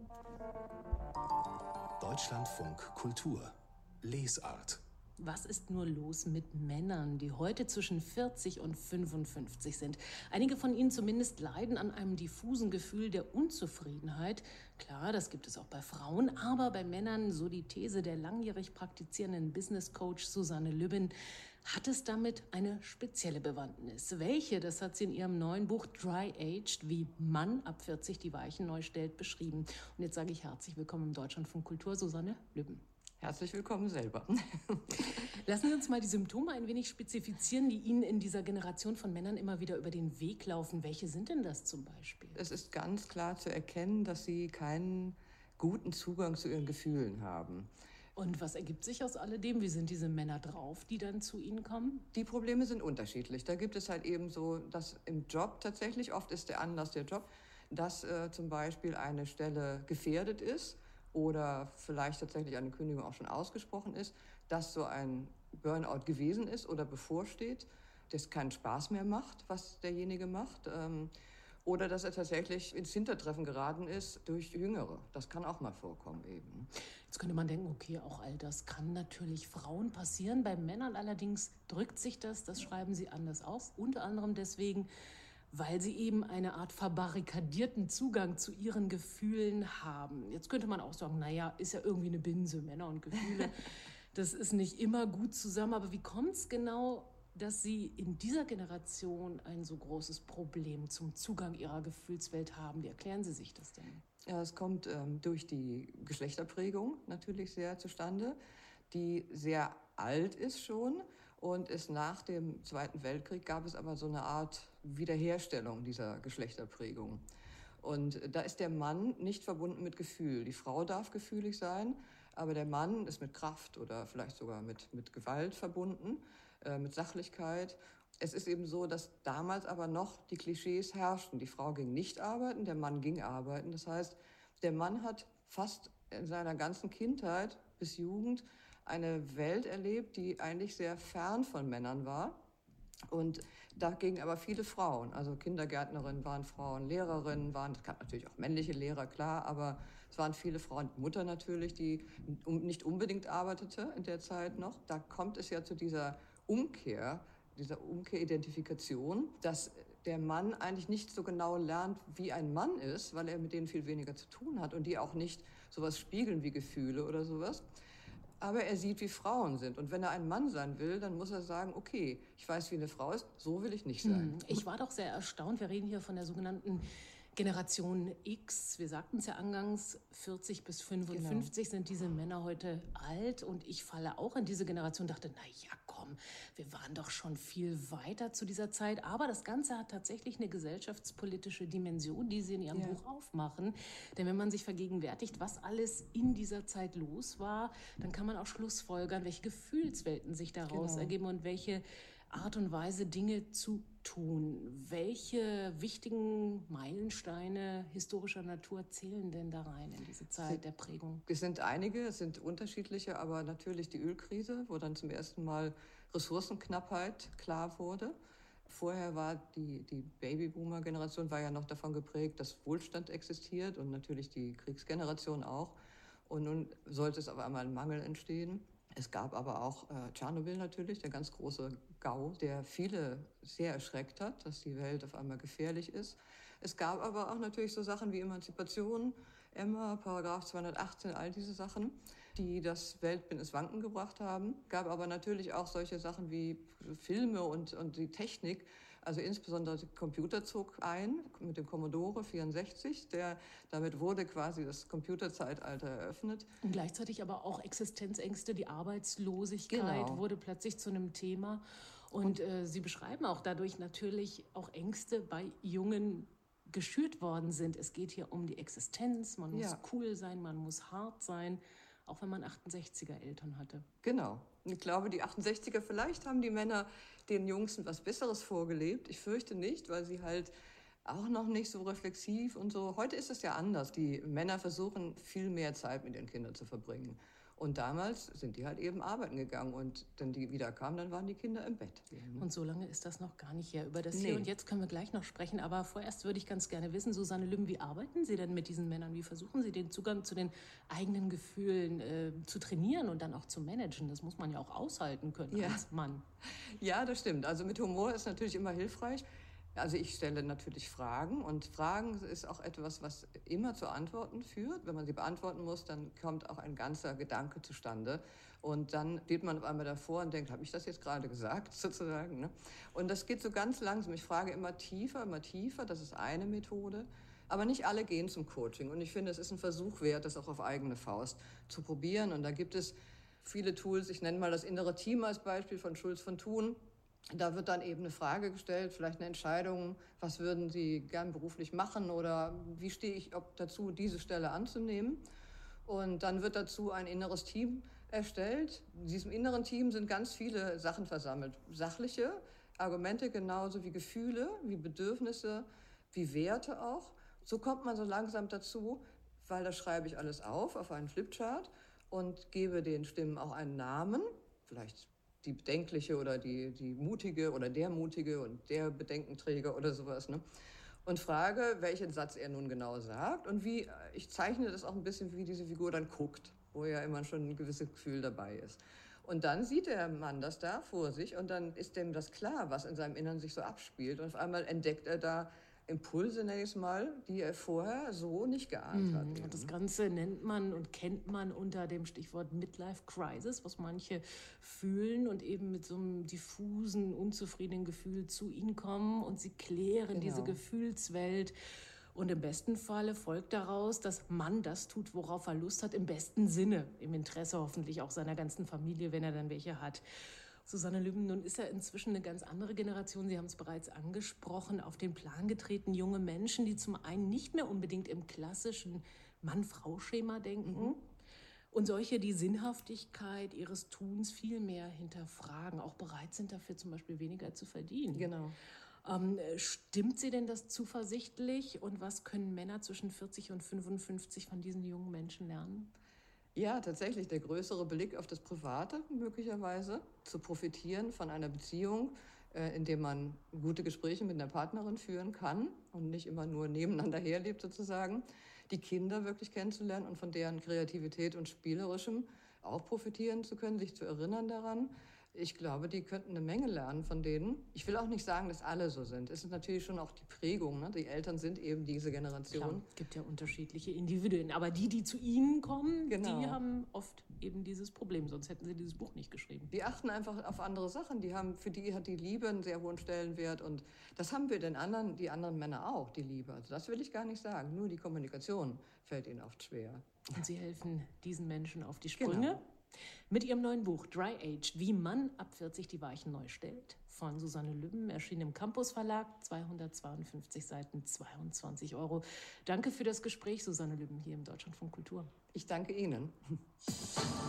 Deutschlandfunk Kultur Lesart. Was ist nur los mit Männern, die heute zwischen 40 und 55 sind? Einige von ihnen zumindest leiden an einem diffusen Gefühl der Unzufriedenheit. Klar, das gibt es auch bei Frauen, aber bei Männern, so die These der langjährig praktizierenden Business Coach Susanne Lübben, hat es damit eine spezielle Bewandtnis. Welche, das hat sie in ihrem neuen Buch Dry Aged, wie Mann ab 40 die Weichen neu stellt, beschrieben. Und jetzt sage ich herzlich willkommen im Deutschlandfunk Kultur, Susanne Lübben. Herzlich willkommen selber. Lassen Sie uns mal die Symptome ein wenig spezifizieren, die Ihnen in dieser Generation von Männern immer wieder über den Weg laufen. Welche sind denn das zum Beispiel? Es ist ganz klar zu erkennen, dass sie keinen guten Zugang zu ihren Gefühlen haben. Und was ergibt sich aus alledem? Wie sind diese Männer drauf, die dann zu Ihnen kommen? Die Probleme sind unterschiedlich. Da gibt es halt eben so, dass im Job tatsächlich, oft ist der Anlass der Job, dass zum Beispiel eine Stelle gefährdet ist oder vielleicht tatsächlich eine Kündigung auch schon ausgesprochen ist, dass so ein Burnout gewesen ist oder bevorsteht, das keinen Spaß mehr macht, was derjenige macht. Oder dass er tatsächlich ins Hintertreffen geraten ist durch Jüngere. Das kann auch mal vorkommen eben. Jetzt könnte man denken, okay, auch all das kann natürlich Frauen passieren. Bei Männern allerdings drückt sich das schreiben sie anders aus. Unter anderem deswegen, weil sie eben eine Art verbarrikadierten Zugang zu ihren Gefühlen haben. Jetzt könnte man auch sagen, naja, ist ja irgendwie eine Binse, Männer und Gefühle. Das ist nicht immer gut zusammen. Aber wie kommt es genau, dass Sie in dieser Generation ein so großes Problem zum Zugang Ihrer Gefühlswelt haben? Wie erklären Sie sich das denn? Ja, es kommt durch die Geschlechterprägung natürlich sehr zustande, die sehr alt ist schon und es nach dem Zweiten Weltkrieg gab es aber so eine Art Wiederherstellung dieser Geschlechterprägung. Und da ist der Mann nicht verbunden mit Gefühl. Die Frau darf gefühlig sein, aber der Mann ist mit Kraft oder vielleicht sogar mit Gewalt verbunden, mit Sachlichkeit. Es ist eben so, dass damals aber noch die Klischees herrschten. Die Frau ging nicht arbeiten, der Mann ging arbeiten. Das heißt, der Mann hat fast in seiner ganzen Kindheit bis Jugend eine Welt erlebt, die eigentlich sehr fern von Männern war. Und dagegen aber viele Frauen, also Kindergärtnerinnen waren Frauen, Lehrerinnen waren, es gab natürlich auch männliche Lehrer, klar, aber es waren viele Frauen, Mutter natürlich, die nicht unbedingt arbeitete in der Zeit noch. Da kommt es ja zu dieser Umkehridentifikation, dass der Mann eigentlich nicht so genau lernt, wie ein Mann ist, weil er mit denen viel weniger zu tun hat und die auch nicht sowas spiegeln wie Gefühle oder sowas. Aber er sieht, wie Frauen sind. Und wenn er ein Mann sein will, dann muss er sagen, okay, ich weiß, wie eine Frau ist, so will ich nicht sein. Ich war doch sehr erstaunt. Wir reden hier von der sogenannten Generation X. Wir sagten es ja angangs, 40 bis 55 sind diese Männer heute alt. Und ich falle auch in diese Generation, dachte, na ja, komm, wir waren doch schon viel weiter zu dieser Zeit. Aber das Ganze hat tatsächlich eine gesellschaftspolitische Dimension, die Sie in Ihrem Buch aufmachen. Denn wenn man sich vergegenwärtigt, was alles in dieser Zeit los war, dann kann man auch schlussfolgern, welche Gefühlswelten sich daraus ergeben und welche Art und Weise, Dinge zu tun. Welche wichtigen Meilensteine historischer Natur zählen denn da rein in diese Zeit der Prägung? Es sind einige, es sind unterschiedliche, aber natürlich die Ölkrise, wo dann zum ersten Mal Ressourcenknappheit klar wurde. Vorher war die Babyboomer-Generation war ja noch davon geprägt, dass Wohlstand existiert und natürlich die Kriegsgeneration auch. Und nun sollte es auf einmal ein Mangel entstehen. Es gab aber auch Tschernobyl natürlich, der ganz große GAU, der viele sehr erschreckt hat, dass die Welt auf einmal gefährlich ist. Es gab aber auch natürlich so Sachen wie Emanzipation, Emma, Paragraph 218, all diese Sachen, die das Weltbild ins Wanken gebracht haben. Gab aber natürlich auch solche Sachen wie Filme und die Technik. Also insbesondere der Computer zog ein mit dem Commodore 64. Damit wurde quasi das Computerzeitalter eröffnet. Und gleichzeitig aber auch Existenzängste, die Arbeitslosigkeit wurde plötzlich zu einem Thema. Und Sie beschreiben auch dadurch natürlich auch Ängste bei Jungen geschürt worden sind. Es geht hier um die Existenz, man muss cool sein, man muss hart sein, auch wenn man 68er Eltern hatte. Genau. Ich glaube, die 68er, vielleicht haben die Männer den Jungs was Besseres vorgelebt. Ich fürchte nicht, weil sie halt auch noch nicht so reflexiv und so. Heute ist es ja anders. Die Männer versuchen, viel mehr Zeit mit ihren Kindern zu verbringen. Und damals sind die halt eben arbeiten gegangen und wenn die wieder kamen, dann waren die Kinder im Bett. Und so lange ist das noch gar nicht her über das Nee. Hier und Jetzt können wir gleich noch sprechen. Aber vorerst würde ich ganz gerne wissen, Susanne Lübben, wie arbeiten Sie denn mit diesen Männern? Wie versuchen Sie den Zugang zu den eigenen Gefühlen zu trainieren und dann auch zu managen? Das muss man ja auch aushalten können als Mann. Ja, das stimmt. Also mit Humor ist natürlich immer hilfreich. Also ich stelle natürlich Fragen und Fragen ist auch etwas, was immer zu Antworten führt. Wenn man sie beantworten muss, dann kommt auch ein ganzer Gedanke zustande. Und dann steht man auf einmal davor und denkt, habe ich das jetzt gerade gesagt, sozusagen. Ne? Und das geht so ganz langsam. Ich frage immer tiefer, das ist eine Methode. Aber nicht alle gehen zum Coaching. Und ich finde, es ist ein Versuch wert, das auch auf eigene Faust zu probieren. Und da gibt es viele Tools. Ich nenne mal das innere Team als Beispiel von Schulz von Thun. Da wird dann eben eine Frage gestellt, vielleicht eine Entscheidung, was würden Sie gern beruflich machen oder wie stehe ich dazu, diese Stelle anzunehmen. Und dann wird dazu ein inneres Team erstellt. In diesem inneren Team sind ganz viele Sachen versammelt. Sachliche Argumente genauso wie Gefühle, wie Bedürfnisse, wie Werte auch. So kommt man so langsam dazu, weil das schreibe ich alles auf einen Flipchart und gebe den Stimmen auch einen Namen, vielleicht die Bedenkliche oder die Mutige oder der Mutige und der Bedenkenträger oder sowas. Ne? Und frage, welchen Satz er nun genau sagt und wie, ich zeichne das auch ein bisschen, wie diese Figur dann guckt, wo ja immer schon ein gewisses Gefühl dabei ist. Und dann sieht der Mann das da vor sich und dann ist dem das klar, was in seinem Innern sich so abspielt. Und auf einmal entdeckt er da Impulse, nenne ich es mal, die er vorher so nicht geahnt hat. Und das Ganze nennt man und kennt man unter dem Stichwort Midlife Crisis, was manche fühlen und eben mit so einem diffusen, unzufriedenen Gefühl zu ihnen kommen und sie klären diese Gefühlswelt. Und im besten Falle folgt daraus, dass Mann das tut, worauf er Lust hat, im besten Sinne, im Interesse hoffentlich auch seiner ganzen Familie, wenn er dann welche hat. Susanne Lübben, nun ist ja inzwischen eine ganz andere Generation, Sie haben es bereits angesprochen, auf den Plan getreten. Junge Menschen, die zum einen nicht mehr unbedingt im klassischen Mann-Frau-Schema denken und solche, die Sinnhaftigkeit ihres Tuns viel mehr hinterfragen, auch bereit sind dafür zum Beispiel weniger zu verdienen. Genau. Stimmt Sie denn das zuversichtlich und was können Männer zwischen 40 und 55 von diesen jungen Menschen lernen? Ja, tatsächlich der größere Blick auf das Private möglicherweise, zu profitieren von einer Beziehung, in der man gute Gespräche mit einer Partnerin führen kann und nicht immer nur nebeneinander herlebt sozusagen, die Kinder wirklich kennenzulernen und von deren Kreativität und Spielerischem auch profitieren zu können, sich zu erinnern daran. Ich glaube, die könnten eine Menge lernen von denen. Ich will auch nicht sagen, dass alle so sind. Es ist natürlich schon auch die Prägung. Ne? Die Eltern sind eben diese Generation. Klar, es gibt ja unterschiedliche Individuen. Aber die zu Ihnen kommen, die haben oft eben dieses Problem. Sonst hätten Sie dieses Buch nicht geschrieben. Die achten einfach auf andere Sachen. Für die hat die Liebe einen sehr hohen Stellenwert. Und das haben wir die anderen Männer auch, die Liebe. Also das will ich gar nicht sagen. Nur die Kommunikation fällt ihnen oft schwer. Und Sie helfen diesen Menschen auf die Sprünge. Genau. Mit ihrem neuen Buch Dry Age, wie Mann ab 40 die Weichen neu stellt, von Susanne Lübben, erschienen im Campus Verlag, 252 Seiten, 22 €. Danke für das Gespräch, Susanne Lübben, hier im Deutschlandfunk Kultur. Ich danke Ihnen.